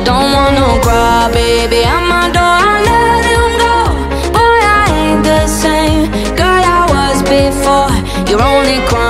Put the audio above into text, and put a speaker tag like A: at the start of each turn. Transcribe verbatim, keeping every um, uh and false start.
A: Don't wanna cry, baby, at my door, I let him go. Boy, I ain't the same girl I was before. You're only crying